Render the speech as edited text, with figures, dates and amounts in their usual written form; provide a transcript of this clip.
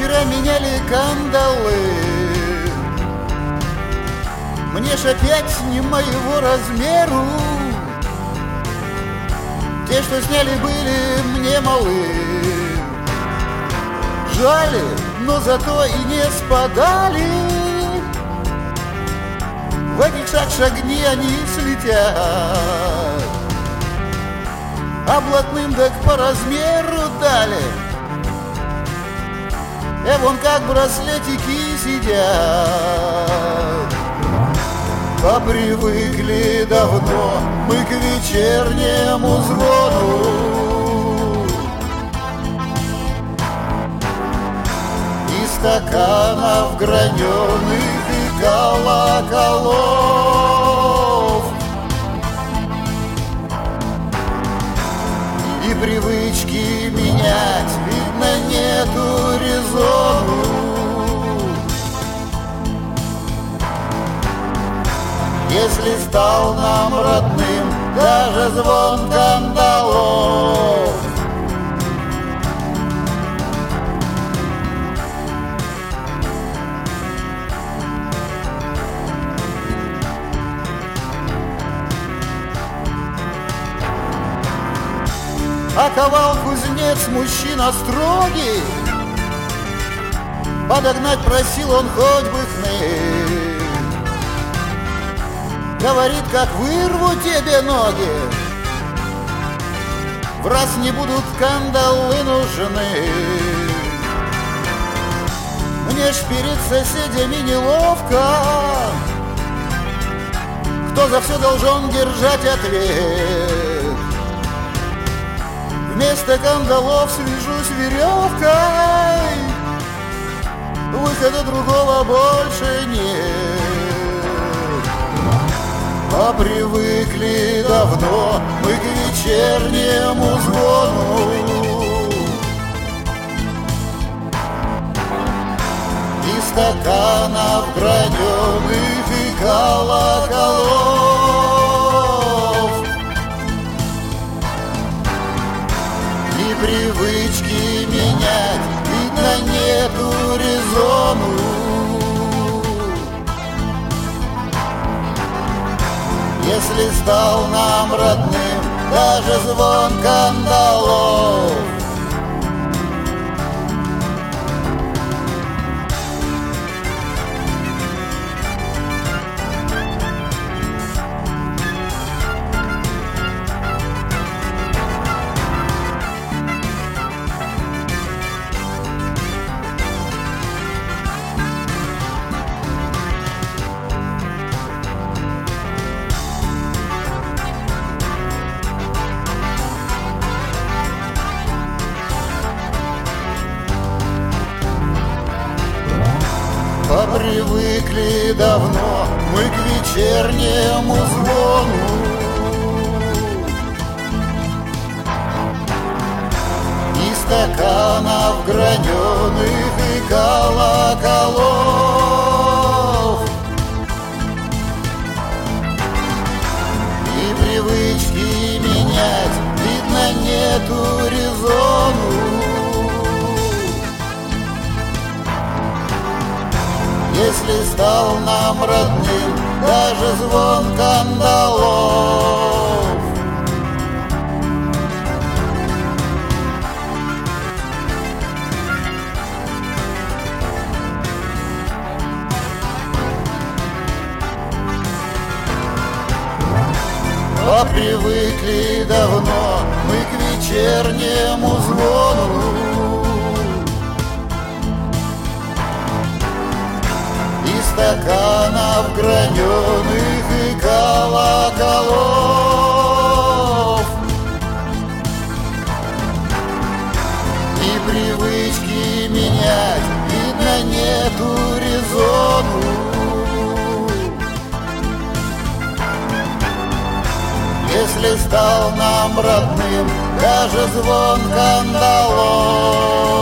вчера меняли кандалы. Мне ж опять не моего размеру. Те, что сняли, были мне малы. Жали, но зато и не спадали. В один шаг шагни, они слетят. А блатным так по размеру дали. Вон как браслетики сидят. Попривыкли давно мы к вечернему звону и стаканов граненых и колоколов. И привычки менять, видно, нету резону. Если стал нам родным даже звон кандалов. Оковал кузнец мужчина строгий, подогнать просил он хоть бы хны. Говорит, как вырву тебе ноги, в раз не будут кандалы нужны. Мне ж перед соседями неловко, кто за все должен держать ответ. Вместо кандалов свяжусь веревкой, выхода другого больше нет. А привыкли давно мы к вечернему звону и стаканов граненых и колоколов. И привычки менять, видно, нету резону. Если стал нам родным даже звон кандалов. Попривыкли давно мы к вечернему звону и стаканов граненых и колоколов. И привычки менять, видно, нету резону. Если стал нам родным даже звон кандалов. А привыкли давно мы к вечернему звону стаканов граненых и колоколов. И привычки менять, видно, нету резону. Если стал нам родным даже звон кандалов.